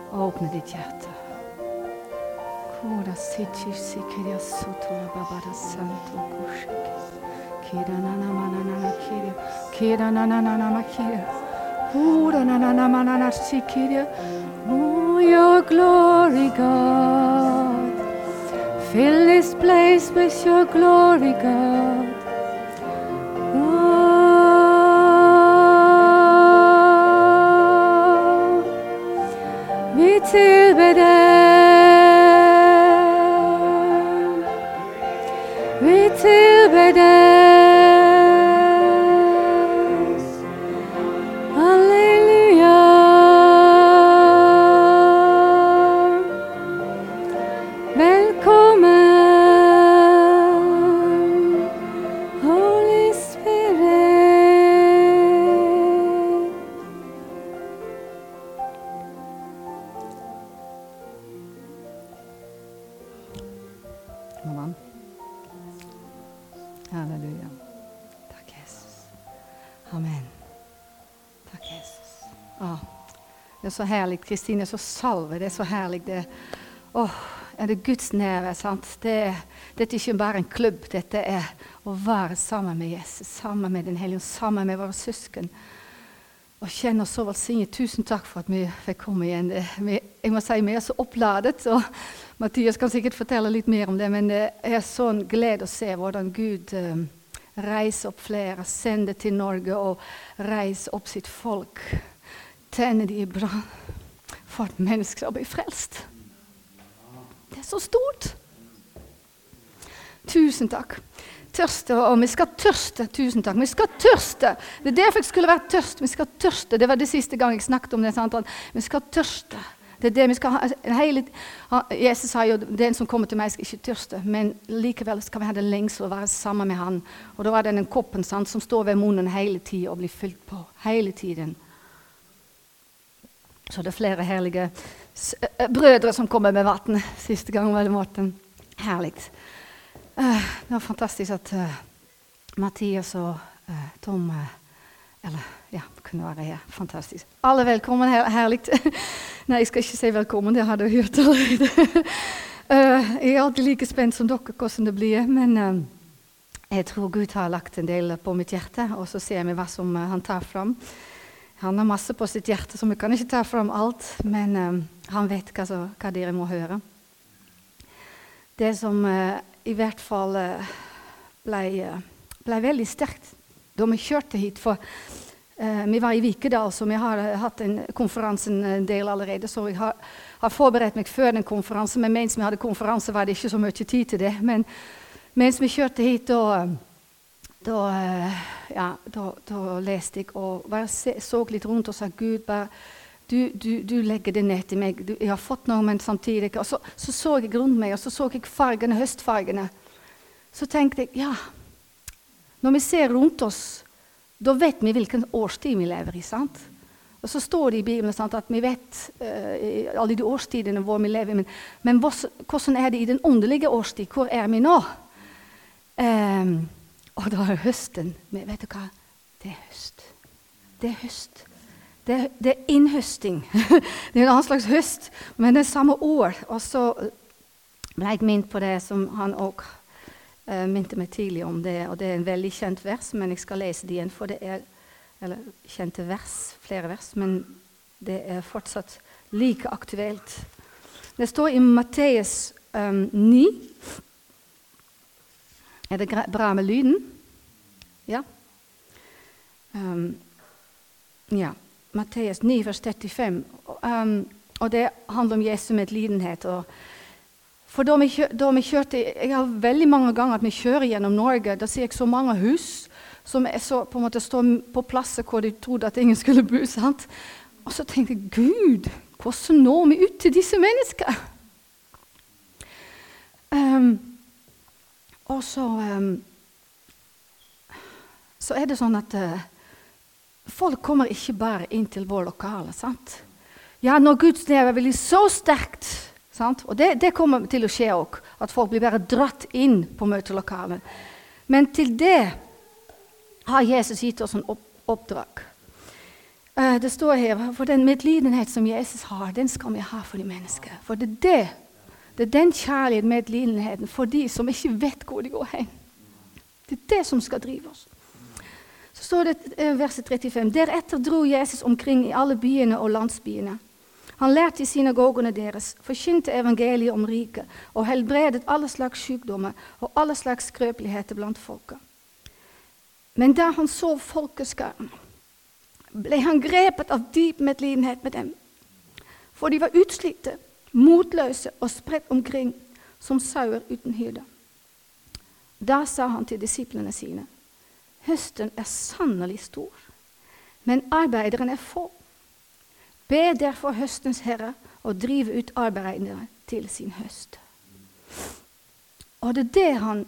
Åpne ditt hjerte. Kora sichi sikiria sotola babada santo kushiki. Kira na na na na na kira. Kira na na na na kira. Kora na na na na sikiria. Oh, your glory, God. Fill this place with your glory, God. Oh, vi tilber deg. Vi tilber deg. Halleluja. Velkommen, Holy Spirit. Amen. Halleluja. Takk, Jesus. Amen. Takk, Jesus. Det er så herlig. Kristine er så salve. Det er så herlig. Det er det Guds nærvær, sant? Dette er ikke bare en klubb. Dette er å være sammen med Jesus, sammen med den hellige, sammen med våre søsken. Og kjenne oss så velsignet. Tusen takk for at vi fikk komme igjen. Jeg må si, vi er så oppladet, og Mathias kan sikkert fortelle litt mer om det, men det er sånn glede å se hvordan Gud reiser opp flere, sender til Norge og reiser opp sitt folk. Tenner de i brann for at mennesker skal bli frelst. Det er så stort. Tusen takk. Tørste, og vi skal tørste. Tusen takk. Vi skal tørste. Det er derfor jeg skulle vært tørst. Vi skal tørste. Det var det siste gang jeg snakket om det. Sant? Vi skal tørste. Det er det vi skal ha. Jesus sa jo, den som kommer til meg skal ikke tørste, men likevel skal vi ha det lengsel å være sammen med han. Og da var det den koppen, sant, som står ved munnen hele tiden og blir fylt på. Hele tiden. Så det er flere herlige brødre som kommer med vatten. Siste gang var det Morten. Herlig. Det var fantastisk at Mathias og Tom kunne være her. Fantastisk. Alle velkommen, herlig. Nei, jeg skal ikke si velkommen, det hadde jeg hørt allerede. Jeg er alltid like spent som dere hvordan det blir, men jeg tror Gud har lagt en del på mitt hjerte, og så ser vi hva som han tar fram. Han har masse på sitt hjerte, så vi kan ikke ta fram alt, men han vet hva dere må høre. Det som i hvert fall ble veldig sterkt da vi kjørte hit, for vi var i Vikedal, så vi har hatt en konferanse en del allerede, så jeg har forberedt meg før den konferansen, men mens vi hadde konferanse var det ikke så mye tid til det, men mens vi kjørte hit, da leste jeg og bare så litt rundt og sa, Gud, bare, du legger det ned til meg. Jeg har fått noe, men samtidig. Og så jeg rundt meg, og så jeg fargene, høstfargene. Så tenkte jeg, når vi ser rundt oss, da vet vi hvilken årstid vi lever i, sant? Og så står det i Bibelen, sant, at vi vet alle de årstidene hvor vi lever i, men hvordan er det i den åndelige årstid? Hvor er vi nå? Og da er høsten. Men vet du hva? Det er høst. Det er høst. Det er innhøsting. Det er en annen slags høst, men det er samme år. Og så ble jeg minnet på det som han også minte meg tidlig om det, og det er en veldig kjent vers, men jeg skal lese det igjen, for det er kjente vers, flere vers, men det er fortsatt like aktuelt. Det står i Matteus 9. Er det bra med lyden? Ja. Matteus 9, vers 35. Og det handler om Jesu medlidenhet. For da vi kjørte, jeg har veldig mange ganger at vi kjører gjennom Norge, da ser jeg så mange hus som er så, på en måte står på plasser hvor de trodde at ingen skulle bo, sant? Og så tenkte jeg, Gud, hvordan når vi ut til disse mennesker? Og så er det sånn at folk kommer ikke bare inn til vår lokale, sant? Ja, når Guds nærvær blir så sterkt, sant? Og det kommer til å skje også, at folk blir bare dratt inn på møtelokalen. Men til det har Jesus gitt oss en oppdrag. Det står her, for den medlidenhet som Jesus har, den skal vi ha for de mennesker. For det er den kjærlighet, medlidenheten for de som ikke vet hvor de går hen. Det er det som skal drive oss. Så står det verset 35. Deretter dro Jesus omkring i alle byene og landsbyene. Han lærte i synagogene deres, forkynte evangeliet om riket og helbredet alle slags sykdommer og alle slags skrøpeligheter blant folket. Men da han så folkeskaren, ble han grepet av dyp medlidenhet med dem, for de var utslite, motløse og spredt omkring som sauer uten hyrde. Da sa han til disiplene sine, høsten er sannelig stor, men arbeideren er få. Be derfor høstens herre og drive ut arbeidere til sin høst. Og det er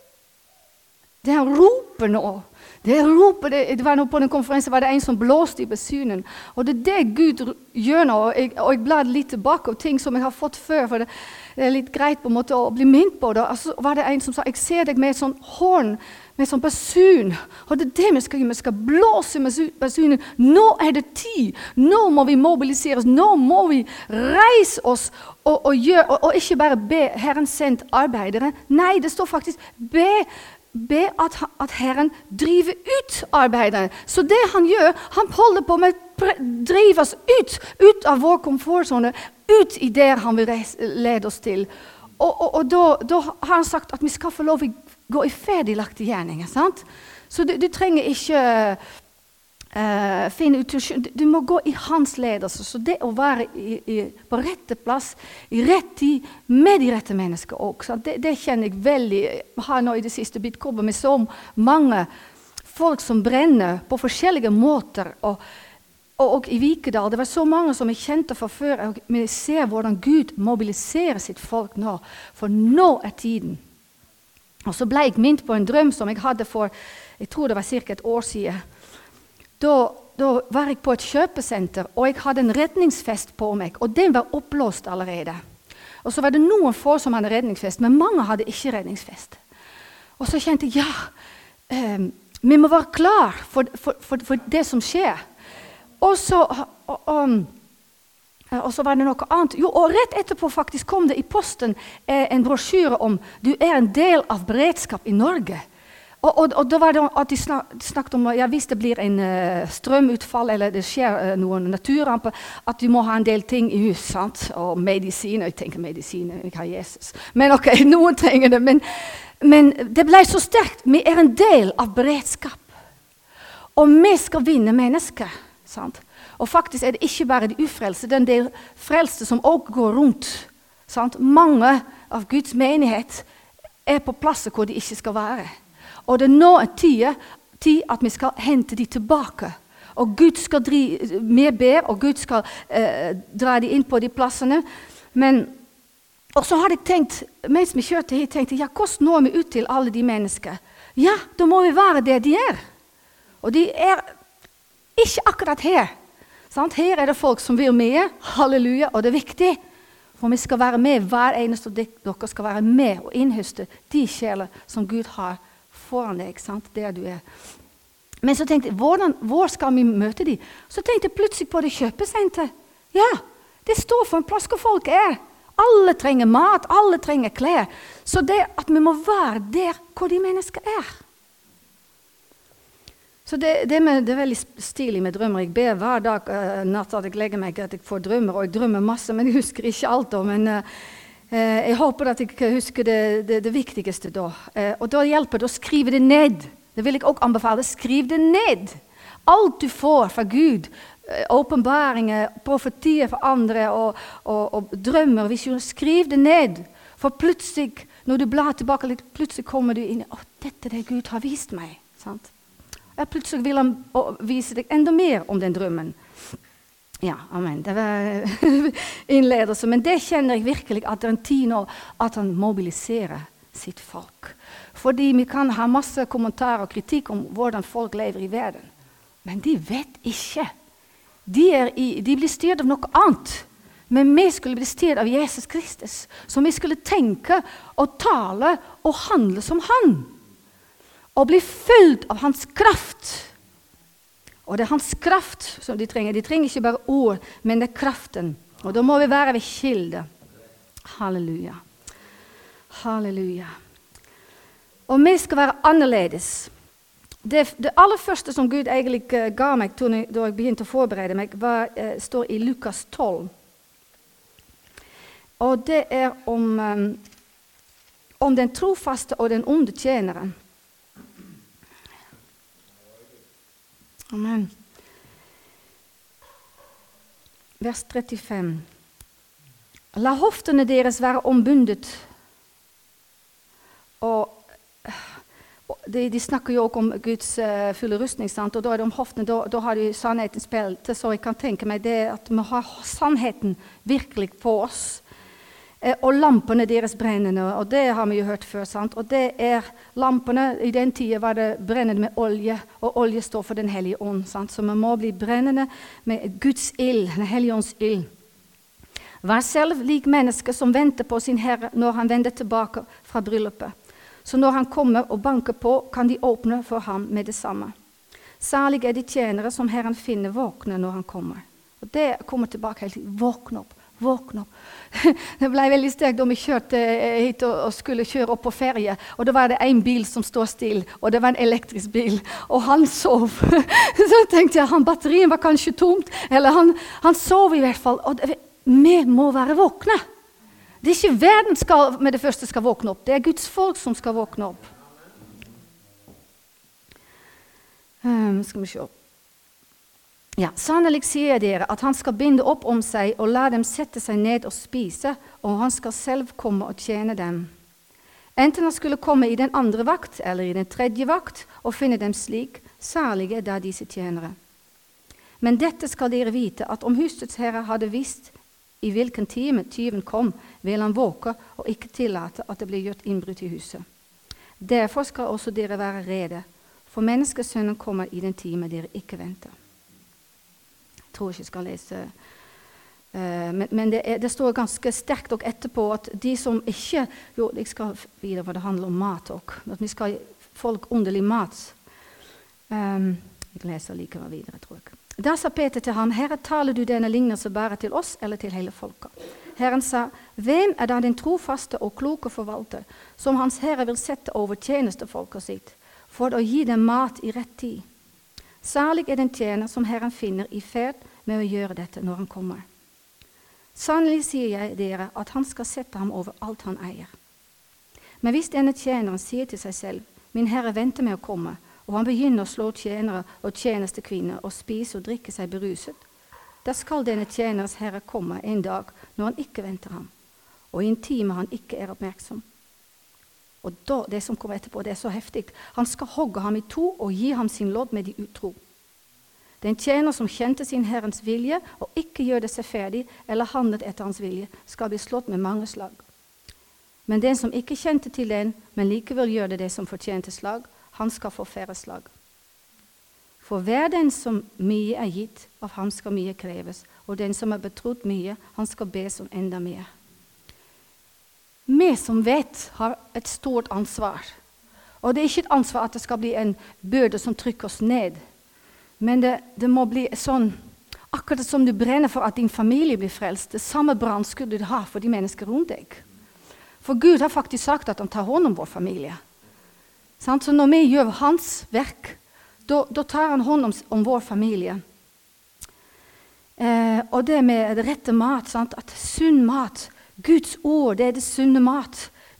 det han roper nå. Det var nå på den konferansen var det en som blåste i basunen. Og det er det Gud gjør nå. Og jeg bladde litt tilbake av ting som jeg har fått før, for det er litt greit på en måte å bli minnet på det. Og så var det en som sa, jeg ser deg med et sånn horn, med sånn basun. Og det er det vi skal gjøre. Vi skal blåse med basunen. Nå er det tid. Nå må vi mobilisere oss. Nå må vi reise oss og ikke bare be Herren sendt arbeidere. Nei, det står faktisk be at Herren driver ut arbeiderne. Så det han gjør, han holder på med å drive oss ut av vår komfortzone, ut i det han vil lede oss til. Og da har han sagt at vi skal få lov å gå i ferdiglagte gjerninger, sant? Så du trenger ikke finne ut, du må gå i hans ledelse. Så det å være på rette plass, i rett tid, med de rette mennesker også, det kjenner jeg veldig. Jeg har nå i det siste blitt koblet med så mange folk som brenner på forskjellige måter, og i Vikedal, det var så mange som jeg kjente fra før, og vi ser hvordan Gud mobiliserer sitt folk nå, for nå er tiden. Og så ble jeg minnet på en drøm som jeg hadde for, jeg tror det var cirka et år siden. Da var jeg på et kjøpesenter, og jeg hadde en redningsfest på meg, og den var opplåst allerede. Og så var det noen få som hadde redningsfest, men mange hadde ikke redningsfest. Og så kjente jeg, vi må være klar for det som skjer. Og så var det noe annet. Jo, og rett etterpå faktisk kom det i posten en brosjyre om du er en del av beredskap i Norge. Og da var det at de snakket om hvis det blir en strømutfall eller det skjer noen naturramper, at du må ha en del ting i hus, sant? Og medisiner, jeg tenker medisiner, jeg har Jesus. Men ok, noen trenger det, men det ble så sterkt. Vi er en del av beredskap. Og vi skal vinne mennesker, sant? Og faktisk er det ikke bare de ufrelste, det er en del frelste som også går rundt. Sant? Mange av Guds menighet er på plasser hvor de ikke skal være. Og det er nå en tid at vi skal hente de tilbake. Og Gud skal med ber, og Gud skal dra de inn på de plassene. Og så har jeg tenkt, mens vi kjørte hit, tenkte jeg, hvordan når vi ut til alle de mennesker? Ja, da må vi være der de er. Og de er ikke akkurat her. Sant? Her er det folk som vil med, halleluja, og det er viktig. For vi skal være med, hver eneste av dere skal være med og innhøste de sjeler som Gud har foran deg, sant? Der du er. Men så tenkte jeg, hvor skal vi møte de? Så tenkte jeg plutselig på det kjøpesenter. Ja, det står for en plass hvor folk er. Alle trenger mat, alle trenger klær. Så det at vi må være der hvor de mennesker er. Så det er veldig stilig med drømmer. Jeg ber hver dag natt at jeg legger meg at jeg får drømmer, og jeg drømmer masse, men jeg husker ikke alt da. Men jeg håper at jeg husker det viktigste da. Og da hjelper det å skrive det ned. Det vil jeg også anbefale. Skriv det ned. Alt du får fra Gud, åpenbaringer, profetier for andre og drømmer, visjoner, skriv det ned. For plutselig, når du blar tilbake litt, plutselig kommer du inn, dette er det Gud har vist meg, sant? Plutselig vil han vise deg enda mer om den drømmen. Ja, amen. Det var innledelse, men det kjenner jeg virkelig at det er en tid nå at han mobiliserer sitt folk. Fordi vi kan ha masse kommentarer og kritikk om hvordan folk lever i verden. Men de vet ikke. De blir styrt av noe annet. Men vi skulle bli styrt av Jesus Kristus. Så vi skulle tenke og tale og handle som han. Og bli fylt av hans kraft. Og det hans kraft som de trenger. De trenger ikke bare ord, men det kraften. Og da må vi være ved kilde. Halleluja. Halleluja. Og vi skal være annerledes. Det aller første som Gud egentlig ga meg da jeg begynte å forberede meg, står i Lukas 12. Og det om den trofaste og den onde tjeneren. Amen. Vers 35. La hoftene deres være ombundet. Og de snakker jo også om Guds fulle rustning, sant? Og da er det om hoftene, da har de sannheten spilt. Så jeg kan tenke meg det at vi har sannheten virkelig på oss. Og lampene deres brennende, og det har vi jo hørt før, sant? Og det lampene, i den tiden var det brennende med olje, og olje står for den hellige ånd, sant? Så vi må bli brennende med Guds ild, den hellige ånds ild. Vær selv lik menneske som venter på sin Herre når han vender tilbake fra bryllupet. Så når han kommer og banker på, kan de åpne for ham med det samme. Særlig de tjenere som Herren finner våkne når han kommer. Og det kommer tilbake hele tiden. Våkne opp. Våkne opp. Det ble veldig sterkt da vi kjørte hit og skulle kjøre opp på ferie. Og da var det en bil som stod still, og det var en elektrisk bil. Og han sov. Så tenkte jeg, batterien var kanskje tomt, eller han sov i hvert fall. Og vi må være våkne. Det er ikke verden med det første skal våkne opp. Det er Guds folk som skal våkne opp. Skal vi se. Ja, sannelig sier dere at han skal binde opp om seg og la dem sette seg ned og spise, og han skal selv komme og tjene dem. Enten han skulle komme i den andre vakt eller i den tredje vakt og finne dem slik, særlig da disse tjenere. Men dette skal dere vite, at om husets herre hadde visst i hvilken time tyven kom, vil han våke og ikke tillate at det blir gjort innbrudd i huset. Derfor skal også dere være rede, for menneskesønnen kommer i den time dere ikke venter. Jeg tror ikke jeg skal lese, men det står ganske sterkt og etterpå at de som ikke, jo, jeg skal videre, for det handler om mat også, at vi skal gi folk underlig mat. Jeg leser likevel videre, tror jeg. Da sa Peter til ham, Herre, taler du denne lignelse bare til oss eller til hele folket? Herren sa, hvem da den trofaste og kloke forvalter, som hans Herre vil sette over tjenestefolket sitt, for å gi dem mat i rett tid? Særlig den tjener som Herren finner i ferd med å gjøre dette når han kommer. Sannelig sier jeg dere at han skal sette ham over alt han eier. Men hvis denne tjeneren sier til seg selv, min Herre venter med å komme, og han begynner å slå tjenere og tjenestekvinner og spise og drikke seg beruset, da skal denne tjeners Herre komme en dag når han ikke venter ham, og i en time han ikke er oppmerksom. Og da, det som kommer etterpå, det er så heftig. Han skal hogge ham i to og gi ham sin lodd med de utro. Den tjener som kjente sin Herrens vilje og ikke gjør det seg ferdig eller handlet etter hans vilje, skal bli slått med mange slag. Men den som ikke kjente til den, men likevel gjør det som fortjente slag, han skal få færre slag. For hver den som mye er gitt, av ham skal mye kreves, og den som er betrodd mye, han skal bes om enda mer. Vi som vet har et stort ansvar. Og det er ikke et ansvar at det skal bli en byrde som trykker oss ned. Men det må bli sånn, akkurat som du brenner for at din familie blir frelst, det samme brann skulle du ha for de mennesker rundt deg. For Gud har faktisk sagt at han tar hånd om vår familie. Så når vi gjør hans verk, da tar han hånd om vår familie. Og det med det rette mat, sant? At sunn mat, Guds ord, det er det sunne mat.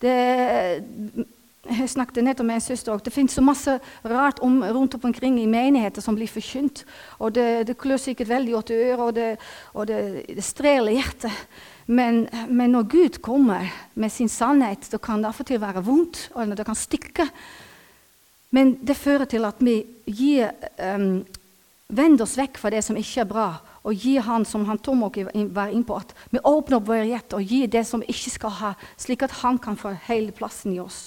Jeg snakket nettopp med en søster også. Det finnes så masse rart rundt opp omkring i menigheter som blir forkynt. Og det klør sikkert veldig åt øret, og det streler hjertet. Men når Gud kommer med sin sannhet, da kan det av og til være vondt, eller det kan stikke. Men det fører til at vi vender oss vekk fra det som ikke er bra, og gir han, som han Tom også var inne på, at vi åpner opp våre hjerter og gir det som vi ikke skal ha, slik at han kan få hele plassen i oss.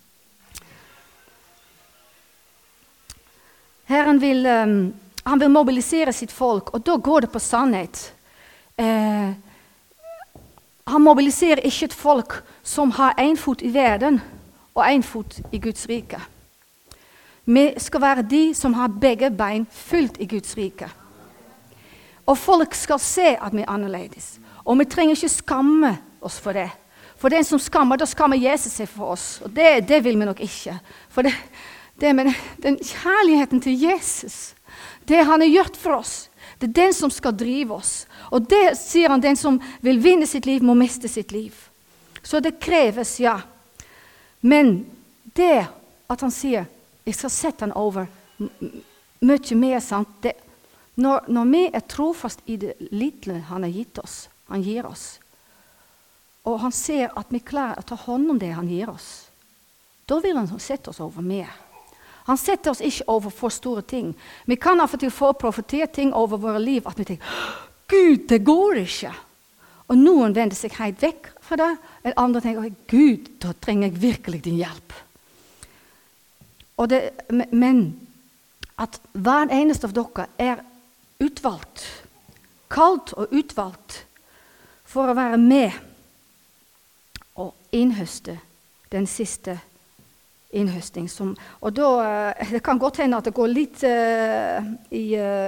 Herren vil mobilisere sitt folk, og da går det på sannhet. Han mobiliserer ikke et folk som har en fot i verden og en fot i Guds rike. Vi skal være de som har begge bein fullt i Guds rike. Og folk skal se at vi annerledes. Og vi trenger ikke skamme oss for det. For den som skammer, da skammer Jesus seg for oss. Og det vil vi nok ikke. For men den kjærligheten til Jesus, det han har gjort for oss, det er den som skal drive oss. Og det sier han, den som vil vinne sitt liv, må miste sitt liv. Så det kreves, ja. Men det at han sier, jeg skal sette han over mye mer sant. Når vi er trofast i det lille han har gitt oss, han gir oss, og han ser at vi klarer å ta hånd om det han gir oss, da vil han sette oss over mer. Han setter oss ikke over for store ting. Vi kan av og til få profetert ting over våre liv, at vi tenker, Gud, det går ikke. Og noen vender seg helt vekk fra det, og andre tenker, Gud, da trenger jeg virkelig din hjelp. Men at hver eneste av dere er utvalgt, kalt og utvalgt, for å være med og innhøste den siste innhøsting. Og da, det kan godt hende at det går litt i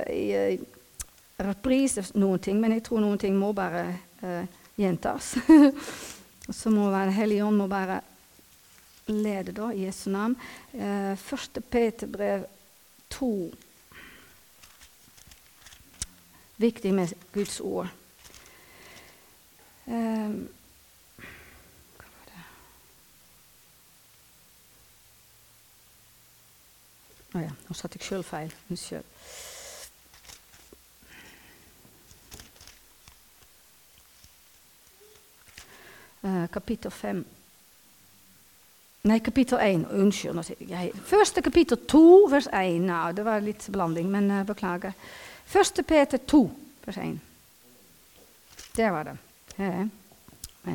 reprise noen ting, men jeg tror noen ting må bare gjentas. Så må være Hellige Ånd må bare lede da, i Jesu navn. 1. Peterbrev 2. Viktig med Guds ord. Hva var det? Åja, nå satt jeg selv feil. Unnskyld. Kapittel 5. Nei, kapittel 1. Unnskyld, nå sier jeg. Første kapittel 2, vers 1. Nå, det var litt blanding, men beklager. 1. Peter 2, vers 1. Der var det. Men.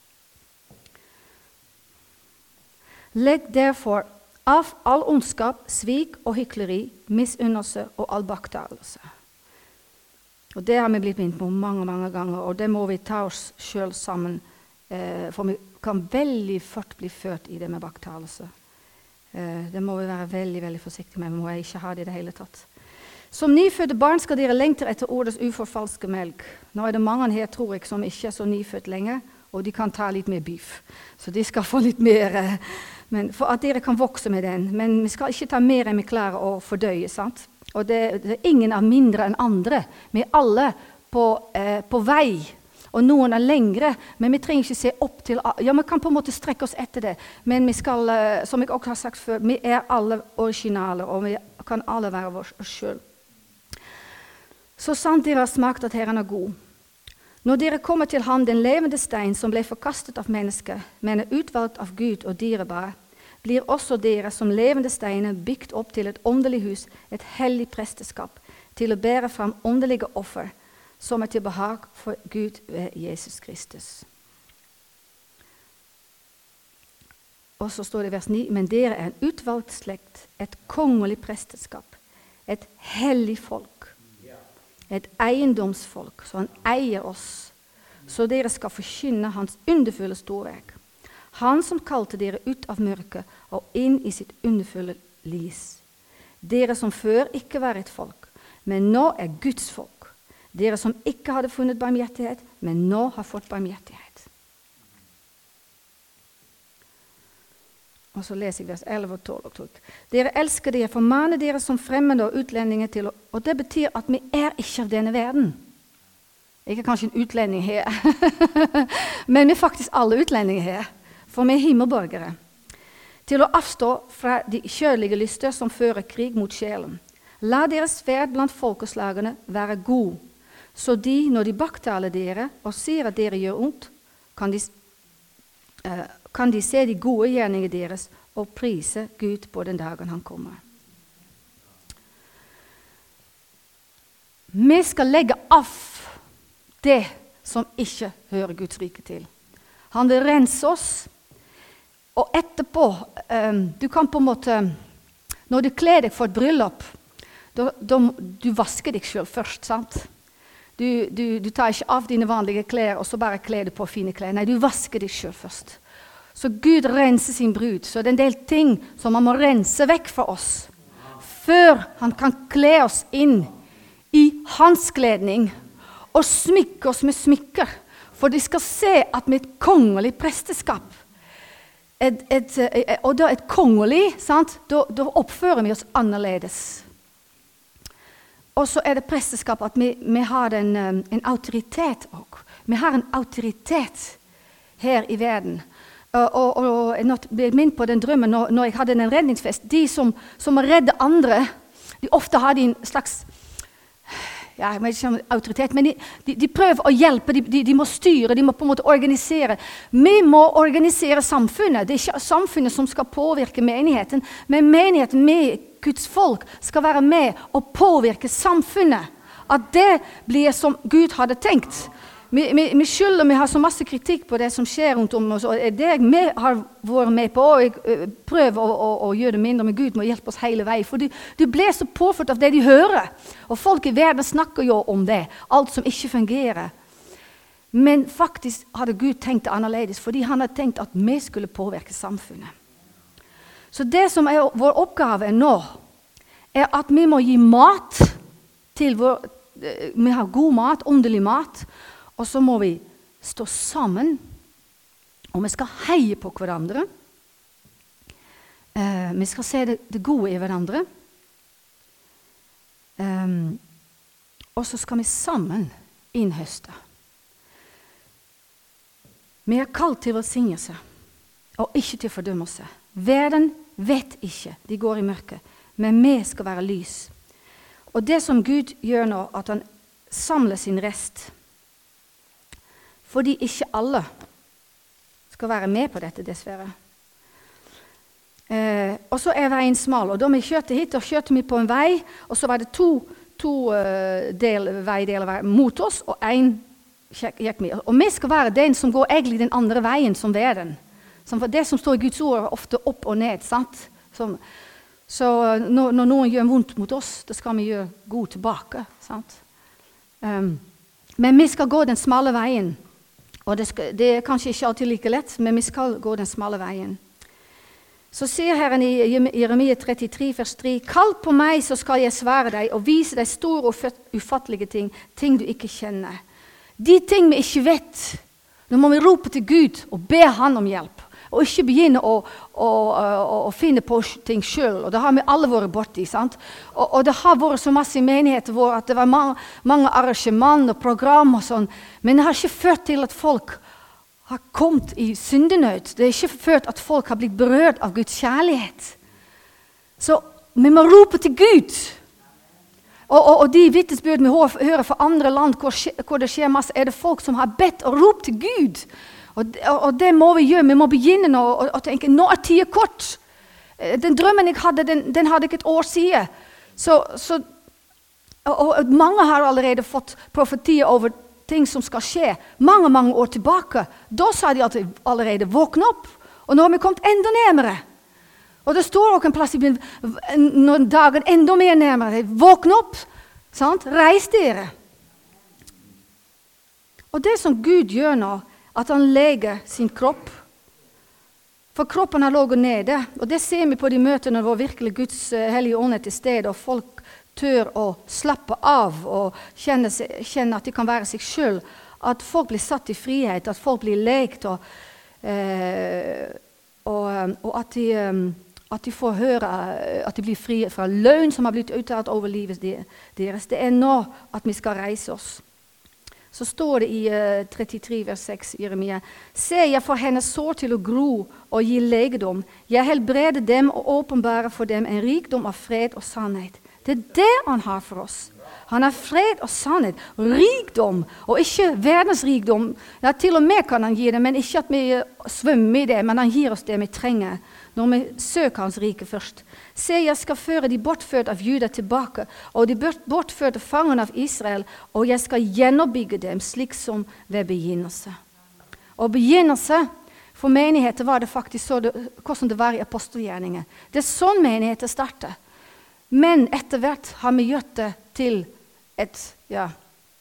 Legg derfor av all ondskap, svik og hykleri, misunnelse og all baktalelse. Og det har vi blitt minnet på mange, mange ganger, og det må vi ta oss selv sammen, for vi kan veldig fort bli ført i det med baktalelse. Det må vi være veldig, veldig forsiktige med, vi må ikke ha det i det hele tatt. Som nyfødte barn skal dere lengte etter ordets uforfalske melk. Nå er det mange her, tror jeg, som ikke er så nyfødt lenger, og de kan ta litt mer beef. Så de skal få litt mer, for at dere kan vokse med den. Men vi skal ikke ta mer enn vi klarer å fordøye, sant? Og det er ingen er mindre enn andre. Vi er alle på vei, og noen er lengre, men vi trenger ikke se opp til, ja, vi kan på en måte strekke oss etter det, men vi skal, som jeg også har sagt før, vi er alle originaler, og vi kan alle være oss selv. Så sant dere har smakt at Herren er god. Når dere kommer til han, den levende stein som ble forkastet av mennesker, men er utvalgt av Gud og dyrebar, blir også dere som levende steiner bygd opp til et åndelig hus, et hellig presteskap, til å bære fram åndelige offer, som er til behag for Gud ved Jesus Kristus. Og så står det i vers 9, men dere er en utvalgt slekt, et kongelig presteskap, et hellig folk, et eiendomsfolk, så han eier oss, så dere skal forkynne hans underfulle storverk. Han som kalte dere ut av mørket og inn i sitt underfulle lys. Dere som før ikke var et folk, men nå er Guds folk. Dere som ikke hadde funnet barmhjertighet, men nå har fått barmhjertighet. Og så leser jeg vers 11 og 12. Dere elsker dere, formaner dere som fremmede og utlendinger til, og det betyr at vi er ikke av denne verden. Jeg er kanskje en utlending her, men vi er faktisk alle utlendinger her, for vi er himmelborgere. Til å avstå fra de kjødelige lyster som fører krig mot sjelen. La deres ferd blant folkeslagene være god, så de, når de baktaler dere og sier at dere gjør ondt, kan de se de gode gjerninger deres og prise Gud på den dagen han kommer. Vi skal legge av det som ikke hører Guds rike til. Han vil rense oss, og etterpå, du kan på en måte, når du kler deg for et bryllup, du vasker deg selv først, sant? Du tar ikke av dine vanlige klær, og så bare kler du på fine klær. Nei, du vasker deg selv først. Så Gud renser sin brud. Så det er en del ting som han må rense vekk fra oss, før han kan kle oss inn i hans kledning, og smykke oss med smykker. For de skal se at med et kongelig presteskap, og da et kongelig, sant? Da oppfører vi oss annerledes. Og så er det presteskap at vi har en autoritet også. Vi har en autoritet her i verden. Og jeg ble minnet på den drømmen når jeg hadde en redningsfest. De som må redde andre, de ofte har de en slags, jeg vet ikke om autoritet, men de prøver å hjelpe, de må styre, de må på en måte organisere. Vi må organisere samfunnet. Det er ikke samfunnet som skal påvirke menigheten, men menigheten med Guds folk skal være med og påvirke samfunnet. At det blir som Gud hadde tenkt. Vi skylder, vi har så masse kritikk på det som skjer rundt om oss, og det vi har vært med på, og jeg prøver å gjøre det mindre, men Gud må hjelpe oss hele veien, for du blir så påført av det de hører, og folk i verden snakker jo om det, alt som ikke fungerer. Men faktisk hadde Gud tenkt det annerledes, fordi han hadde tenkt at vi skulle påvirke samfunnet. Så det som er vår oppgave nå, er at vi må gi mat til vi har god mat, åndelig mat, og så må vi stå sammen, og vi skal heie på hverandre. Vi skal se det gode i hverandre. Og så skal vi sammen innhøste. Vi er kalt til velsignelse, og ikke til fordømmelse. Verden vet ikke, de går i mørket, men vi skal være lys. Og det som Gud gjør nå, at han samler sin rest, fordi ikke alle skal være med på dette, dessverre. Og så er veien smal, og da vi kjørte hit, og kjørte vi på en vei, og så var det to veideler mot oss, og en gikk med. Og vi skal være den som går egentlig den andre veien som verden. For det som står i Guds ord er ofte opp og ned, sant? Så når noen gjør vondt mot oss, da skal vi gjøre god tilbake, sant? Men vi skal gå den smale veien. Og det er kanskje ikke alltid like lett, men vi skal gå den smale veien. Så sier Herren i Jeremia 33, vers 3, «Kall på meg, så skal jeg svare deg, og vise deg store og ufattelige ting du ikke kjenner. De ting vi ikke vet, nå må vi rope til Gud og be han om hjelp, og ikke begynne å finne på ting selv, og det har vi alle vært borti, sant? Og det har vært så masse i menigheter hvor at det var mange arrangement og program og sånn, men det har ikke ført til at folk har kommet i syndenød. Det har ikke ført at folk har blitt berørt av Guds kjærlighet. Så vi må rope til Gud. Og de vittnesbyrd vi hører fra andre land hvor det skjer masse, er det folk som har bedt og ropt til Gud. Og det må vi gjøre. Vi må begynne nå og tenke, nå er tiden kort. Den drømmen jeg hadde, den hadde ikke et år siden. Og mange har allerede fått profetier over ting som skal skje mange år tilbake. Da sa de allerede, våkne opp. Og nå har vi kommet enda nærmere. Og det står også en plass i noen dager enda mer nærmere. Våkne opp, sant? Reis dere. Og det som Gud gjør nå, at han leger sin kropp. For kroppen har ligget nede, og det ser vi på de møtene hvor virkelig Guds hellige ånd er til stede, og folk tør å slappe av og kjenne at de kan være seg selv, at folk blir satt i frihet, at folk blir lekt, og at de får høre at de blir fri fra løgn som har blitt uttalt over livet deres. Det er nå at vi skal reise oss. Så står det i 33 vers 6 i Jeremia, «Se, jeg får hennes sår til å gro og gi legedom. Jeg helbreder dem og åpenbarer for dem en rikdom av fred og sannhet.» Det er det han har for oss. Han har fred og sannhet, rikdom, og ikke verdensrikdom. Ja, til og med kan han gi det, men ikke at vi svømmer i det, men han gir oss det vi trenger når vi søker hans rike først. Se, jeg skal føre de bortførte av Juda tilbake, og de bortførte fangene av Israel, og jeg skal gjenoppbygge dem slik som ved begynnelse. Og begynnelse for menigheter var det faktisk så hvordan det var i apostelgjerningen. Det er sånn menigheter starter. Men etter hvert har vi gjort det til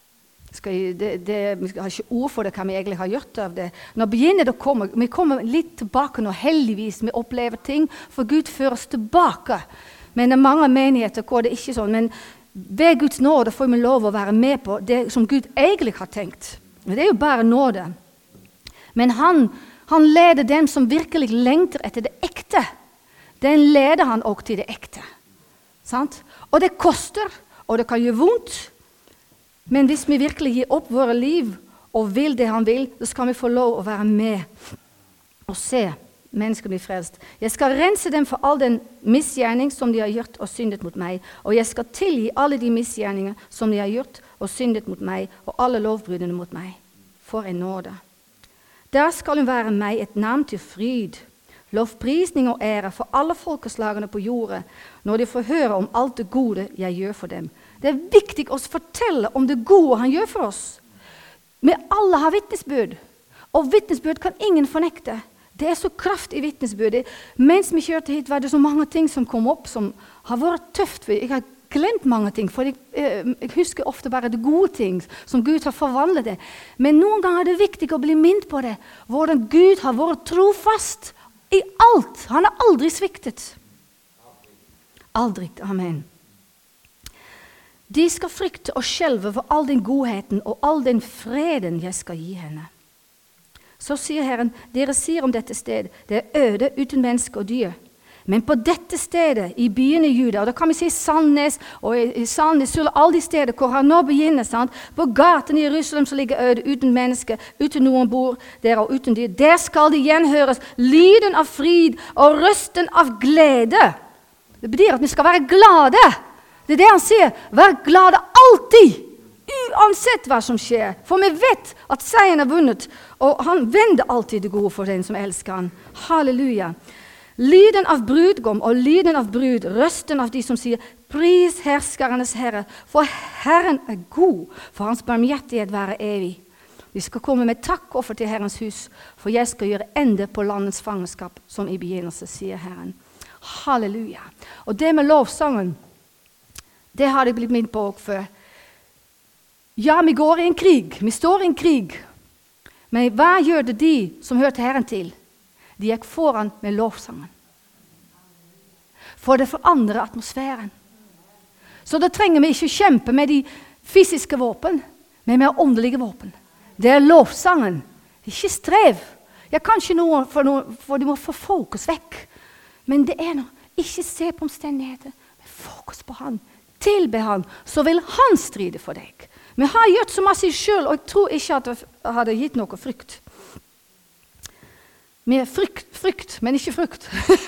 Vi har ikke ord for det, hva vi egentlig har gjort av det. Nå begynner det å komme. Vi kommer litt tilbake nå, heldigvis. Vi opplever ting, for Gud fører oss tilbake. Men det er mange menigheter hvor det ikke er sånn. Men ved Guds nåde får vi lov å være med på det som Gud egentlig har tenkt. Men det er jo bare nåde. Men han leder dem som virkelig lengter etter det ekte. Den leder han også til det ekte. Sant? Og det koster, og det kan gjøre vondt. Men hvis vi virkelig gir opp våre liv og vil det han vil, så skal vi få lov å være med og se mennesker bli frelst. Jeg skal rense dem for all den misgjerning som de har gjort og syndet mot meg, og jeg skal tilgi alle de misgjerninger som de har gjort og syndet mot meg, og alle lovbruddene mot meg. For en nåde. Der skal hun være meg et navn til fryd, lovprisning og ære for alle folkeslagene på jorden, når de får høre om alt det gode jeg gjør for dem. Det er viktig å fortelle om det gode han gjør for oss. Vi alle har vitnesbyrd, og vitnesbyrd kan ingen fornekte. Det er så kraftig vitnesbyrd. Mens vi kjørte hit, var det så mange ting som kom opp som har vært tøft. Jeg har glemt mange ting, for jeg husker ofte bare det gode ting som Gud har forvandlet det. Men noen ganger er det viktig å bli minnet på det, hvordan Gud har vært trofast i alt. Han har aldri sviktet. Aldri. Amen. De skal frykte og skjelve for all den godheten og all den freden jeg skal gi henne. Så sier Herren, dere sier om dette sted, det er øde uten menneske og dyr. Men på dette stedet, i byen i Juda, og da kan vi si Sandnes, og i Sandnes, alle de steder hvor han nå begynner, sant? På gaten i Jerusalem så ligger øde uten menneske, uten noen bor der og uten dyr. Der skal det gjenhøres lyden av frid og røsten av glede. Det betyr at vi skal være glade. Det er det han sier, vær glade alltid, uansett hva som skjer. For vi vet at seieren er vunnet, og han vender alltid det gode for den som elsker han. Halleluja. Lyden av brudgom og lyden av brud, røsten av de som sier, pris herskernes Herre, for Herren er god, for hans barmhjertighet være evig. Vi skal komme med takkoffer til Herrens hus, for jeg skal gjøre ende på landets fangenskap, som i begynnelse, sier Herren. Halleluja. Og det med lovsangen, det har jeg blitt minnet på også før. Ja, vi går i en krig. Vi står i en krig. Men hva gjør det de som hørte Herren til? De gikk foran med lovsangen. For det forandrer atmosfæren. Så da trenger vi ikke kjempe med de fysiske våpen, men med åndelige våpen. Det er lovsangen. Ikke strev. Ja, kanskje noe, for de må få fokus vekk. Men det er noe. Ikke se på omstendigheter, men fokus på han. Tilbe han, så vil han stride for deg. Vi har gjort så masse selv, og jeg tror ikke at det hadde gitt noe frykt. Vi er frykt, men ikke frukt.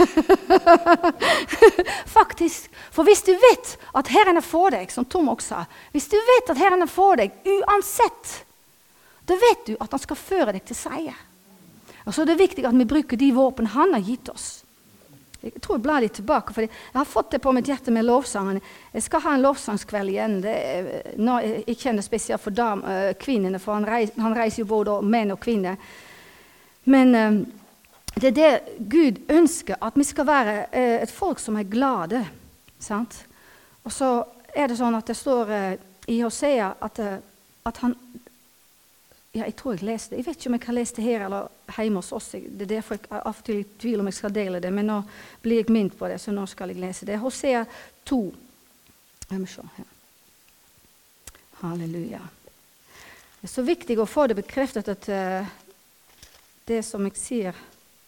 Faktisk. For hvis du vet at Herren er for deg, som Tom også sa, hvis du vet at Herren er for deg, uansett, da vet du at han skal føre deg til seier. Og så er det viktig at vi bruker de våpen han har gitt oss. Jeg tror jeg blar litt tilbake, for jeg har fått det på mitt hjerte med lovsangen. Jeg skal ha en lovsangskveld igjen. Jeg kjenner spesielt for kvinnene, for han reiser jo både menn og kvinner. Men det er det Gud ønsker, at vi skal være et folk som er glade. Sant? Og så er det sånn at det står i Hosea at han... Ja, jeg tror jeg leste det. Jeg vet ikke om jeg har lest det her eller hjemme hos oss. Det er derfor jeg av og til i tvil om jeg skal dele det, men nå blir jeg minnet på det, så nå skal jeg lese det. Hosea 2. Jeg må se her. Halleluja. Det er så viktig å få det bekreftet at det som jeg sier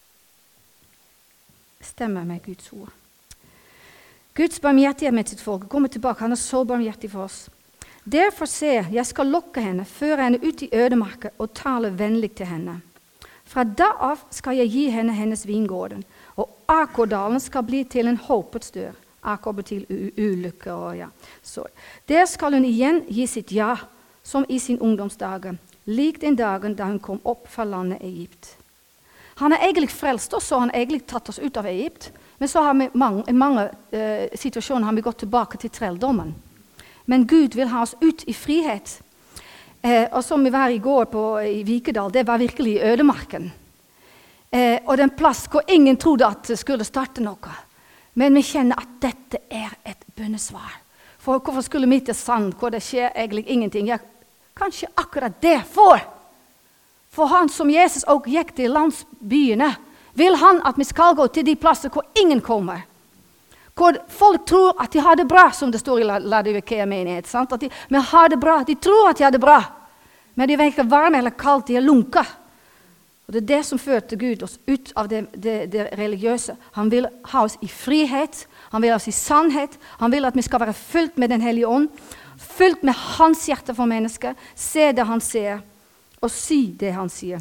stemmer med Guds ord. Guds barmhjertighet med sitt folk. Kommer tilbake, han er så barmhjertig for oss. Derfor se, jeg skal lokke henne, føre henne ut i ødemarken og tale vennlig til henne. Fra da av skal jeg gi henne hennes vingården, og Akordalen skal bli til en håpets dør. Akor betyr ulykke og ja. Så. Der skal hun igjen gi sitt ja, som i sin ungdomsdager, lik den dagen da hun kom opp fra landet Egypt. Han har egentlig frelst oss, og han har egentlig tatt oss ut av Egypt, men så har vi i mange situasjoner har vi gått tilbake til trelldommen. Men Gud vil ha oss ut i frihet. Og som vi var i går i Vikedal, det var virkelig i ødemarken. Og det er en plass hvor ingen trodde at det skulle starte noe. Men vi kjenner at dette er et bønnesvar. For hvorfor skulle vi til sand, hvor det skjer egentlig ingenting? Ja, kanskje akkurat derfor. For han som Jesus også gikk til landsbyene, vil han at vi skal gå til de plasser hvor ingen kommer. Hvor folk tror at de har det bra, som det står i Laodikea-menighet. At de har det bra, de tror at de har det bra. Men de vet ikke varme eller kaldt, de er lunka. Og det er det som førte Gud oss ut av det religiøse. Han vil ha oss i frihet, han vil ha oss i sannhet, han vil at vi skal være fylt med den hellige ånd, fylt med hans hjerte for mennesker, se det han ser, og si det han sier.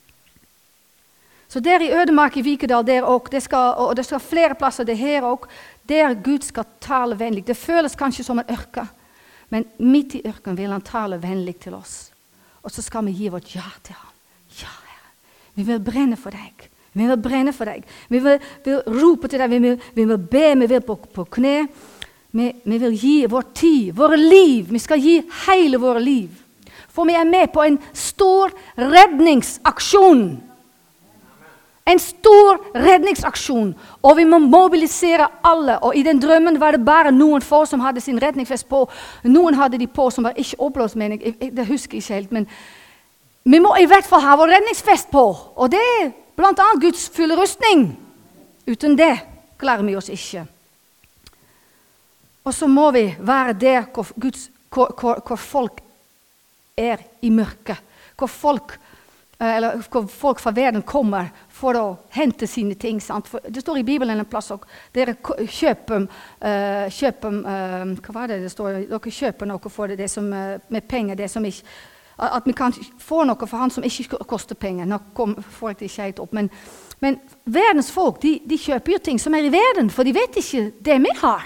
Så der i Ødemark i Vikedal, og det skal flere plasser, det her også, der Gud skal tale vennlig. Det føles kanskje som en ørke, men midt i ørken vil han tale vennlig til oss. Og så skal vi gi vårt ja til ham. Ja, Herre, vi vil brenne for deg. Vi vil brenne for deg. Vi vil rope til deg, vi vil be, vi vil på kne. Vi vil gi vår tid, våre liv. Vi skal gi hele våre liv. For vi er med på en stor redningsaksjon. En stor redningsaksjon, og vi må mobilisere alle, og i den drømmen var det bare noen få som hadde sin redningsvest på, noen hadde de på som var ikke oppblåst, men det husker jeg ikke helt, men vi må i hvert fall ha vår redningsvest på, og det er blant annet Guds fulle rustning. Uten det klarer vi oss ikke. Og så må vi være der hvor folk er i mørket, hvor folk fra verden kommer for å hente sine ting. Sant? For det står i Bibelen en plass også. Dere kjøper hva var det står? Dere kjøper noe for det som, med penger, det som ikke, at vi kan få noe for han som ikke koster penger. Nå får jeg det ikke helt opp. Men verdens folk, de kjøper jo ting som er i verden, for de vet ikke det vi har.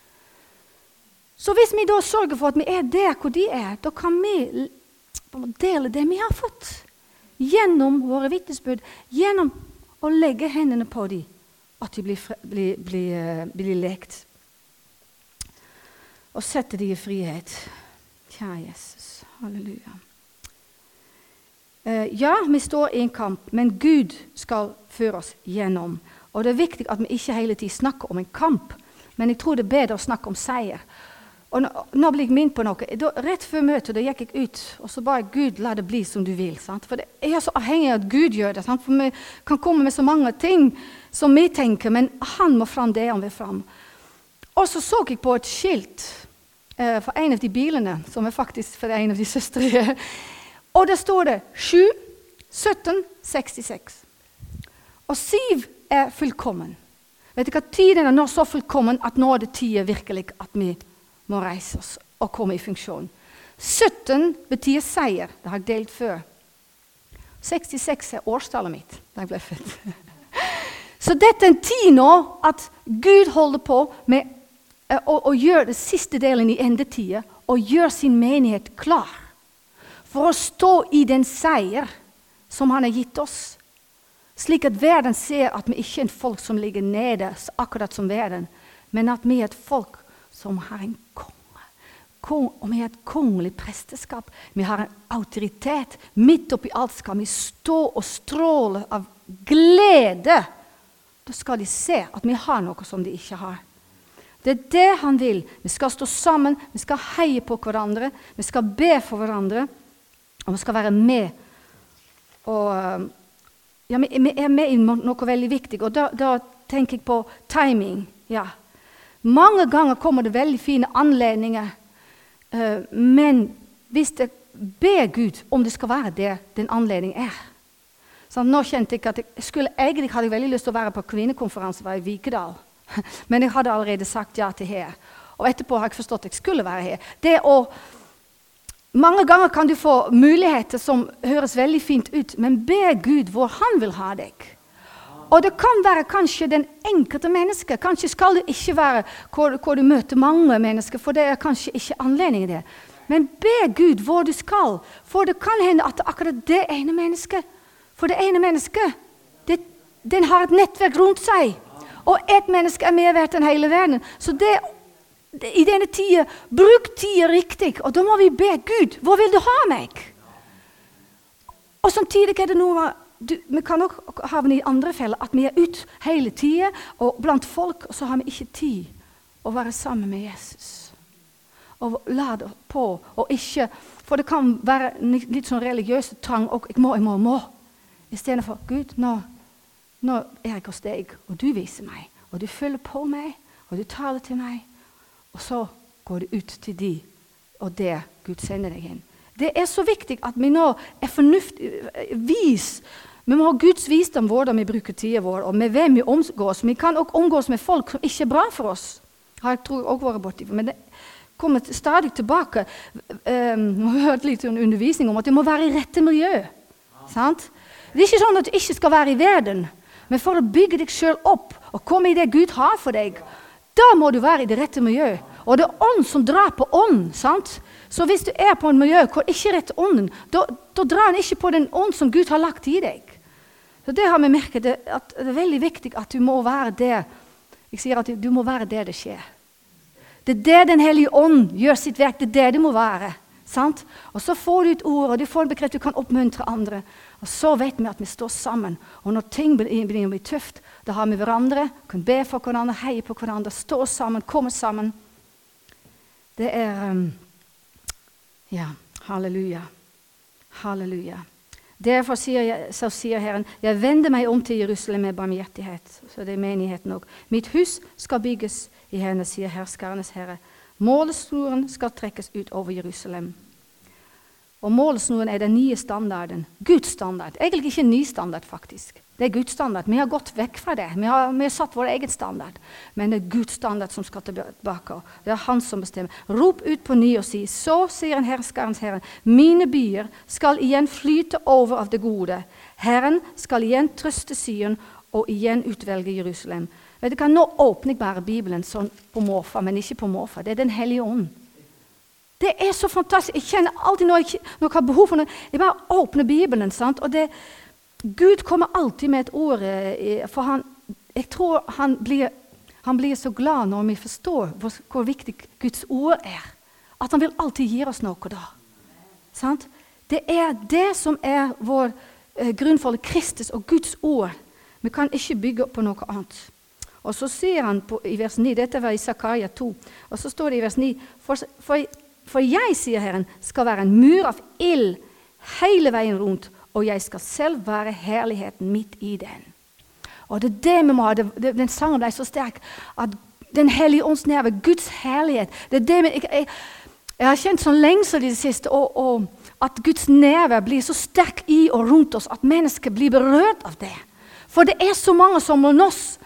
Så hvis vi da sørger for at vi er der hvor de er, da kan vi dele det vi har fått. Gjennom våre vitnesbyrd, gjennom å legge hendene på dem, at de blir lekt. Og sette dem i frihet. Kjære Jesus, halleluja. Ja, vi står i en kamp, men Gud skal føre oss gjennom. Og det er viktig at vi ikke hele tiden snakker om en kamp, men jeg tror det er bedre å snakke om seier. Og nå blir jeg minnet på noe. Rett før møtet, da gikk jeg ut, og så bare Gud, la det bli som du vil. Sant? For jeg er så avhengig av at Gud gjør det. Sant? For vi kan komme med så mange ting som vi tenker, men han må fram det han vil fram. Og så jeg på et skilt for en av de bilene, som er faktisk for en av de søstre. Og der står det 7, 17, 66. Og 7 er fullkommen. Vet du hva tiden er nå så fullkommen at nå er det tid virkelig at vi må reise oss og komme i funksjon. 17 betyr seier. Det har jeg delt før. 66 er årstallet mitt da jeg ble født. Så dette er en tid nå at Gud holder på med å gjøre det siste delen i endetiden og gjøre sin menighet klar for å stå i den seier som han har gitt oss. Slik at verden ser at vi ikke er en folk som ligger nede akkurat som verden, men at vi er et folk som har en konge. Og vi har et kongelig presteskap. Vi har en autoritet. Midt oppi alt skal vi stå og stråle av glede. Da skal de se at vi har noe som de ikke har. Det er det han vil. Vi skal stå sammen, vi skal heie på hverandre, vi skal be for hverandre, og vi skal være med. Og ja, vi er med i noe veldig viktig, og da tenker jeg på timing. Ja. Mange ganger kommer det veldig fine anledninger, men hvis det ber Gud om det skal være det den anledningen er. Så nå kjente jeg at egentlig hadde jeg veldig lyst til å være på kvinnekonferanse i Vikedal, men jeg hadde allerede sagt ja til her. Og etterpå har jeg forstått at jeg skulle være her. Mange ganger kan du få muligheter som høres veldig fint ut, men be Gud hvor han vil ha deg. Og det kan være kanskje den enkelte menneske. Kanskje skal det ikke være hvor du møter mange mennesker, for det er kanskje ikke anledning i det. Men be Gud hvor du skal, for det kan hende at akkurat det ene mennesket, for det ene mennesket, den har et nettverk rundt seg. Og et menneske er mer verdt enn hele verden. Så i denne tiden, bruk tiden riktig, og da må vi be Gud, hvor vil du ha meg? Og samtidig er det noe vi kan også havne i andre feller, at vi er ut hele tiden, og blant folk, og så har vi ikke tid å være sammen med Jesus. og lade på, og ikke, for det kan være litt sånn religiøs trang, og jeg må. I stedet for, Gud, nå er jeg hos deg, og du viser meg, og du følger på meg, og du taler til meg, og så går du ut til de, og det Gud sender deg inn. Det er så viktig at vi nå er fornuftig-vis. Vi må ha Guds visdom hvordan vi bruker tiden vår, og med hvem vi omgås. Vi kan også omgås med folk som ikke er bra for oss. Har jeg tror også vært borti. Men det kommer stadig tilbake. Vi har hørt litt undervisning om at det må være i rette miljø. Sant? Det er ikke sånn at du ikke skal være i verden, men for å bygge deg selv opp og komme i det Gud har for deg, da må du være i det rette miljø. Og det er ånd som drar på ånd, sant? Så hvis du er på en miljø hvor ikke rett ånden, da drar han ikke på den ånd som Gud har lagt i deg. Så det har vi merket, at det er veldig viktig at du må være der. Jeg sier at du må være der det skjer. Det er der den hellige ånd gjør sitt verk, det er der det må være. Sant? Og så får du et ord, og du får en bekreft, du kan oppmuntre andre. Og så vet vi at vi står sammen. Og når ting blir tøft, da har vi hverandre, kan be for hverandre, heie på hverandre, stå sammen, komme sammen. Det er, ja, halleluja, halleluja. Derfor sier Herren, jeg vender meg om til Jerusalem med barmhjertighet. Så det er menigheten også. Mitt hus skal bygges i henne, sier herskernes Herre. Målesnoren skal trekkes ut over Jerusalem. Og målesnoren er den nye standarden. Guds standard. Egentlig ikke en ny standard faktisk. Det er Guds standard. Vi har gått vekk fra det. Vi har satt vår egen standard. Men det er Guds standard som skal tilbake. Det er han som bestemmer. Rop ut på ny og si, så sier en herskerens Herre, mine byer skal igjen flyte over av det gode. Herren skal igjen trøste Sion og igjen utvelge Jerusalem. Vet du hva, nå åpner jeg bare Bibelen sånn på måfa, men ikke på måfa. Det er den hellige ånd. Det er så fantastisk. Jeg kjenner alltid når jeg har behov for noe. Jeg bare åpner Bibelen, sant? Og Gud kommer alltid med et ord, for jeg tror han blir så glad når vi forstår hvor viktig Guds ord er. At han vil alltid gi oss noe da. Sant? Det er det som er vår grunnforhold, Kristus og Guds ord. Vi kan ikke bygge på noe annet. Og så sier han i vers 9, dette var i Zakaria 2, og så står det i vers 9, for jeg, sier Herren, skal være en mur av ild hele veien rundt, og jeg skal selv være herligheten midt i den. Og det er det vi må ha, den sangen ble så sterk, at den hellige ånds nærvær, Guds herlighet, det er det jeg har kjent sånn lengsel i det siste, og at Guds nærvær blir så sterk i og rundt oss, at mennesker blir berørt av det. For det er så mange som må nås.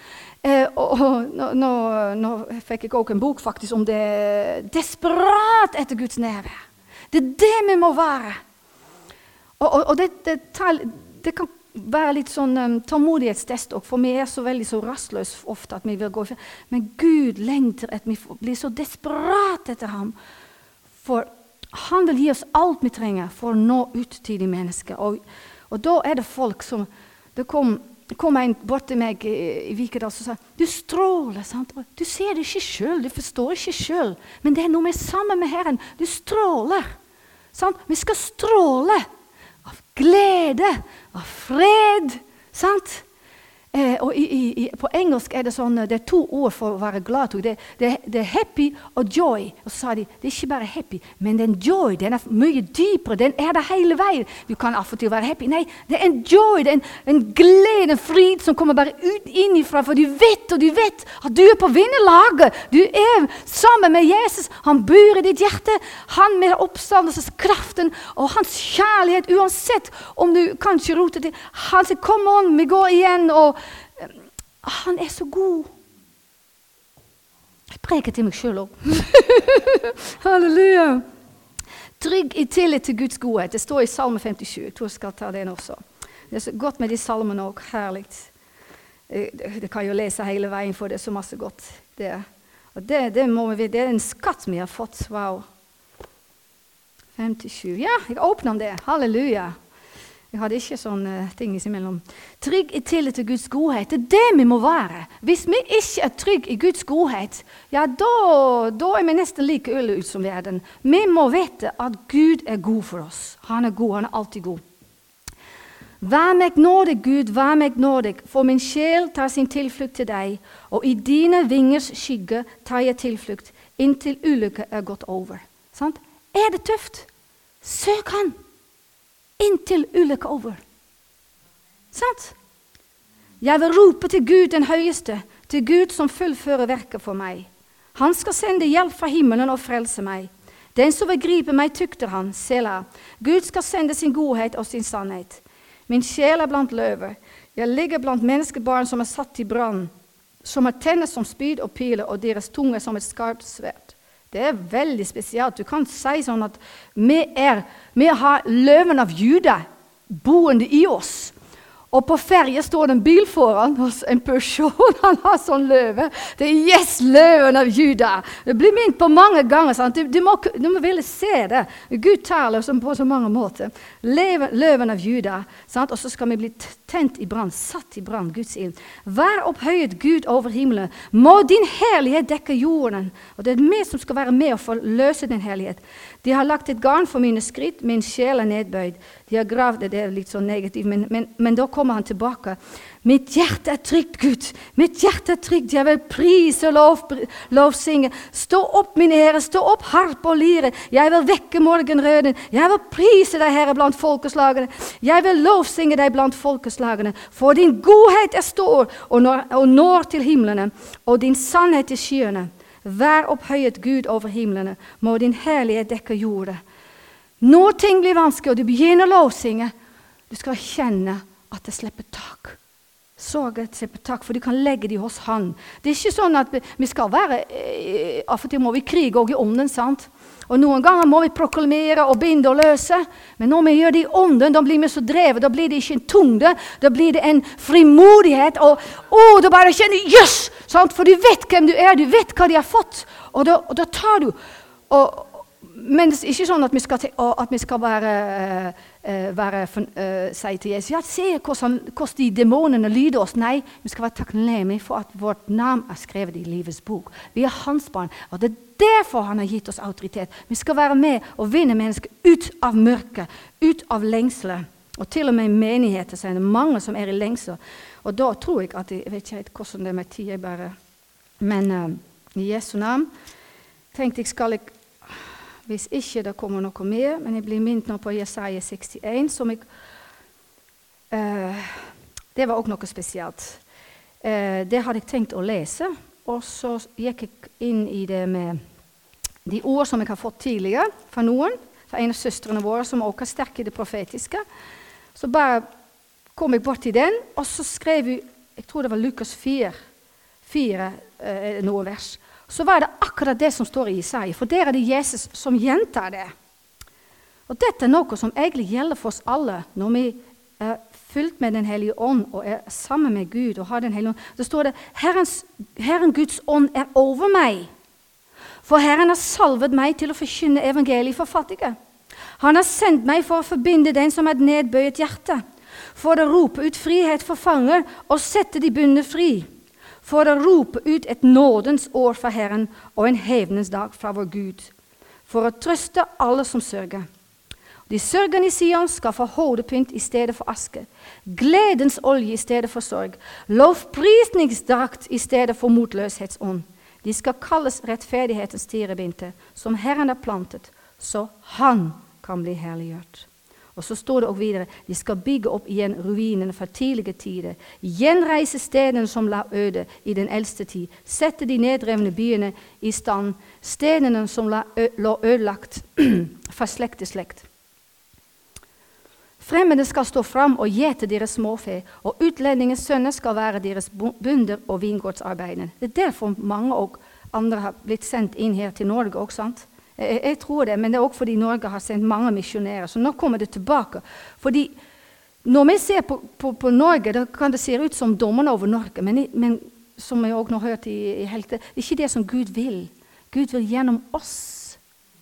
Nå fikk jeg også en bok faktisk om det desperat etter Guds nærvær. Det er det vi må være. Og det kan være litt sånn tålmodighetstest også, for vi er så veldig så rastløse ofte at vi vil gå. Men Gud lengter at vi blir så desperat etter ham. For han vil gi oss alt vi trenger for å nå ut til de mennesker. Og da er det folk som, det kom en bort til meg i Vikedal og sa, du stråler, sant? Du ser det ikke selv, du forstår ikke selv, men det er noe med sammen med Herren. Du stråler, sant? Vi skal stråle av glede, av fred, sant? Og på engelsk er det sånn, det er 2 ord for å være glad. Det er happy og joy. Og så sa de, det er ikke bare happy, men den joy, den er mye dypere, den er der hele veien. Du kan av og til være happy. Nei, det er en joy, det er en glede, en frid som kommer bare ut innifra, for du vet at du er på vinnerlaget. Du er sammen med Jesus. Han bor i ditt hjerte. Han med oppstandelseskraften og hans kjærlighet, uansett om du kanskje roter til. Han sier, kom on, vi går igjen, og han er så god. Jeg preker til meg selv også. Halleluja. Trygg i tillit til Guds godhet. Det står i Salme 57. Jeg tror jeg skal ta den også. Det er så godt med de salmene også. Herligt. Det kan jo lese hele veien, for det er så masse godt der. Og det må vi vite. Det er en skatt vi har fått. Wow. 57. Ja, jeg åpner om det. Halleluja. Jeg hadde ikke sånne ting imellom. Trygg i tillit til Guds godhet. Det er det vi må være. Hvis vi ikke er trygg i Guds godhet, ja, da er vi nesten like øle ut som verden. Vi må vite at Gud er god for oss. Han er god, han er alltid god. Vær meg nådig, Gud, vær meg nådig, for min sjel tar sin tilflukt til deg, og i dine vingers skygge tar jeg tilflukt, inntil ulykke gått over. Sant? Det tøft? Søk han, inntil ulykke over. Sant? Jeg vil rope til Gud den høyeste, til Gud som fullfører verket for meg. Han skal sende hjelp fra himmelen og frelse meg. Den som vil gripe meg tykter han, Selah. Gud skal sende sin godhet og sin sannhet. Min sjel blant løver. Jeg ligger blant menneskebarn som satt i brann, som har tenner som spyd og piler, og deres tunge som et skarpt sverd. Det veldig spesielt. Du kan si sånn at vi har løven av Juda boende i oss. Og på ferie står det en bil foran hos en person, han har sånn løve. Det løven av Juda. Det blir minnet på mange ganger, sant? Du må ville se det. Gud taler på så mange måter. Løven av Juda, sant? Og så skal vi bli tent i brann, satt i brann, Guds ild. Vær opphøyet Gud over himmelen. Må din herlighet dekke jorden. Og det vi som skal være med og få løse din herlighet. De har lagt et garn for mine skritt, min sjel nedbøyd. De har gravd det, litt så negativt, men da kommer han tilbake. Mitt hjerte trygt, Gud. Mitt hjerte trygt. Jeg vil prise og lovsynge. Stå opp, mine herre. Stå opp, harp og lyre. Jeg vil vekke morgenrøden. Jeg vil prise deg, Herre, blant folkeslagene. Jeg vil lovsynge deg blant folkeslagene. For din godhet stor og når til himmelene, og din sannhet til skyene. Vær opphøyet Gud over himmelene. Må din herlighet dekke jorda. Når ting blir vanskelig, og du begynner å lovsynge, du skal kjenne at det slipper tak. Sorget slipper tak, for du kan legge det hos han. Det ikke sånn at vi skal være, av og til må vi krige også i ånden, sant? Og noen ganger må vi proklamere og binde og løse, men når vi gjør det i ånden, da blir vi så drevet, da blir det ikke en tungde, da blir det en frimodighet, og da bare kjenner, yes! Sant? For du vet hvem du du vet hva de har fått, og da tar du, men det er ikke sånn at vi skal si til Jesus, ja, se hvordan de dæmonene lyder oss. Nei, vi skal være takknemlige for at vårt navn skrevet i livets bok. Vi hans barn, og det derfor han har gitt oss autoritet. Vi skal være med og vinne mennesker ut av mørket, ut av lengsler. Og til og med i menigheter så det mange som i lengsler. Og da tror jeg at jeg vet ikke hvordan det med tid bare. Men i Jesu navn tenkte jeg hvis ikke det kommer noe mer, men jeg blir minnet nå på Jesaja 61, som det var også noe spesielt. Det hadde jeg tenkt å lese, og så gikk jeg inn i det med de ord som jeg har fått tidligere fra noen, fra en av søstrene våre, som også sterke i det profetiske. Så bare kom jeg bort til den, og så skrev jeg tror det var Lukas 4 noe vers. Så var det akkurat det som står i Jesaja, for der det Jesus som gjentar det. Og dette noe som egentlig gjelder for oss alle, når vi fylt med den hellige ånd, og sammen med Gud, og har den hellige ånd. Så står det, Herren Guds ånd over meg, for Herren har salvet meg til å forkynne evangeliet for fattige. Han har sendt meg for å forbinde den som nedbøyet hjerte, for å rope ut frihet for fanger, og sette de bundne fri, for å rope ut et nådens år fra Herren og en hevnens dag fra vår Gud, for å trøste alle som sørger. De sørgende i Sion skal få hodepynt i stedet for aske, gledens olje i stedet for sorg, lovprisningsdrakt i stedet for motløshetsånd. De skal kalles rettferdighetens tirebinte, som Herren har plantet, så han kan bli herliggjort. Og så står det også videre, de skal bygge opp igjen ruinene fra tidlige tider, gjenreise stedene som la øde i den eldste tid, sette de nedrevne byene i stand, stedene som lå ødelagt fra slekt til slekt. Fremmede skal stå fram og gjete deres småfe, og utlendingens sønner skal være deres bunder og vingårdsarbeidere. Det derfor mange og andre har blitt sendt inn her til Norge også, sant? Jeg tror det, men det også fordi Norge har sendt mange misjonærer, så nå kommer det tilbake. Fordi når vi ser på Norge, da kan det se ut som dommerne over Norge, men som jeg også har hørt i Helte, det er ikke det som Gud vil. Gud vil gjennom oss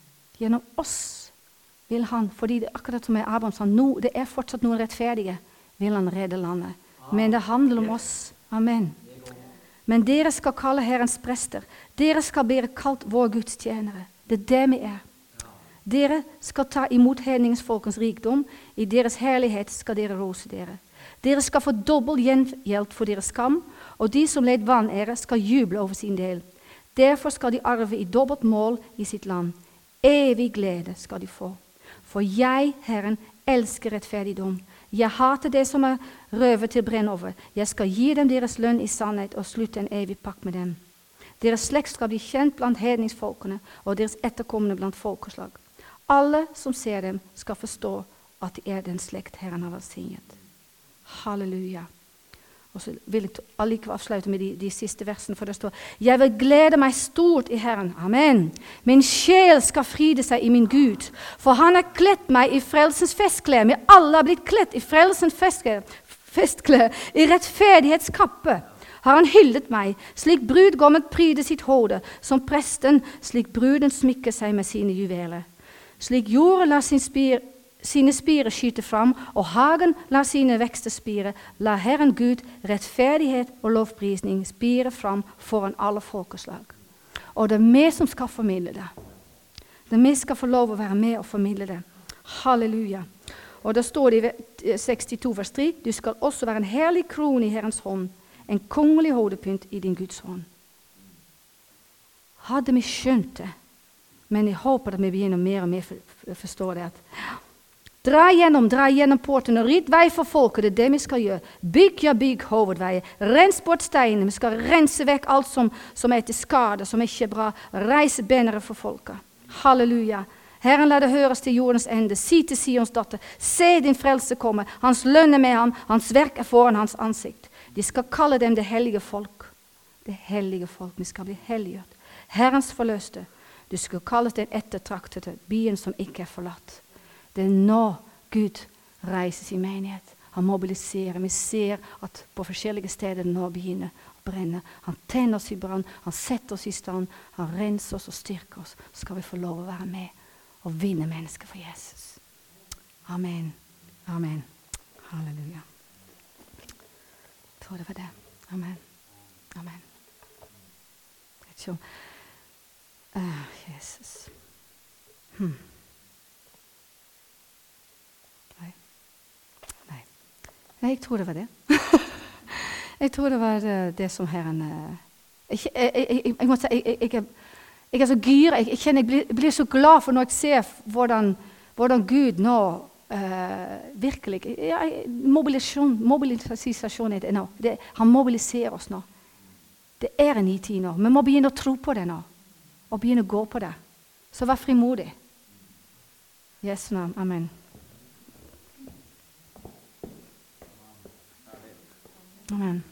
vil han, fordi det akkurat som Abraham sa, det fortsatt noen rettferdige, vil han redde landet. Men det handler om oss. Amen. Men dere skal kalle Herrens prester. Dere skal bli kalt vår Guds tjenere. Det er det vi Dere skal ta imot hedningsfolkens rikdom. I deres herlighet skal dere rose dere. Dere skal få dobbelt gjengjeld for deres skam, og de som led vanære skal juble over sin del. Derfor skal de arve i dobbelt mål i sitt land. Evig glede skal de få. For jeg, Herren, elsker rettferdigdom. Jeg hater det som røvet til brennover. Jeg skal gi dem deres lønn i sannhet og slutte en evig pakt med dem. Deres slekt skal bli kjent blant hedningsfolkene og deres etterkommende blant folkeslag. Alle som ser dem skal forstå at de er den slekt Herren har velsignet. Halleluja. Og så vil jeg allikevel avslutte med de siste versene, for det står: Jeg vil glede meg stort i Herren. Amen. Min sjel skal fryde seg i min Gud, for han har kledt meg i frelsens festklær. Vi alle har blitt kledt i frelsens festklær, i rettferdighetskappe. Har han hyllet meg, slik brudgommen pryder sitt hode, som presten, slik bruden smykker seg med sine juveler. Slik jorden lar sine spirer skyte fram, og hagen lar sine vekster spire, la Herren Gud rettferdighet og lovprisning spire fram foran alle folkeslag. Og det er vi som skal formidle det. Det er vi skal få lov å være med og formidle det. Halleluja. Og da står det i 62 vers 3, du skal også være en herlig krone i Herrens hånd, en kongelig hodepynt i din Guds hånd. Hadde vi skjønt det, men jeg håper at vi begynner mer og mer å forstå det. Dra gjennom porten og rydd vei for folket, det er det vi skal gjøre. Bygg hovedveier, rens bort steinen, vi skal rense vekk alt som er til skade, som ikke er bra. Reis bannere for folket. Halleluja. Herren la det høres til jordens ende, si til Sions datter, se din frelse komme, hans lønn er med ham, hans verk er foran hans ansikt. De skal kalle dem det hellige folk. Det hellige folk, vi skal bli helliggjort. Herrens forløste, du skal kalles den ettertraktede, byen som ikke er forlatt. Det er nå Gud reiser sin menighet. Han mobiliserer. Vi ser at på forskjellige steder nå begynner å brenne. Han tenner oss i brann, han setter oss i stand, han renser oss og styrker oss. Så skal vi få lov å være med og vinne mennesker for Jesus. Amen. Amen. Halleluja. Jeg tror det var det. Amen. Amen. Jeg vet ikke om Jesus. Nei, jeg tror det var det. Jeg tror det var det som Herren... Jeg må si, jeg er så gyr, jeg blir så glad for når jeg ser hvordan Gud nå virkelig... Mobilisasjon er det nå. Han mobiliserer oss nå. Det er en ny tid nå. Vi må begynne å tro på det nå. Og begynne å gå på det. Så vær frimodig. Jesu navn. Amen. Amen.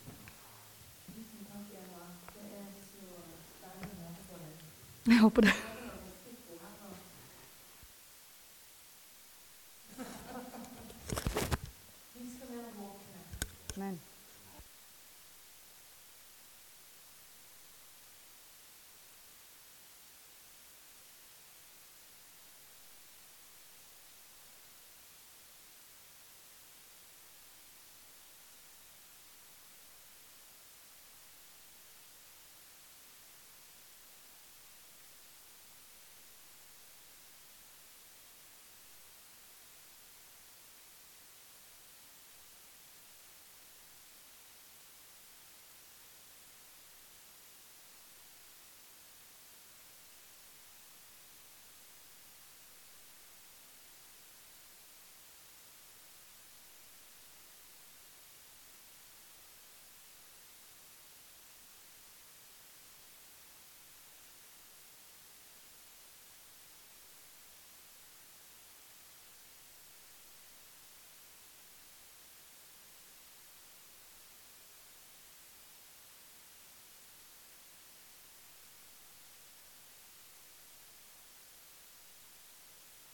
Jeg håper det.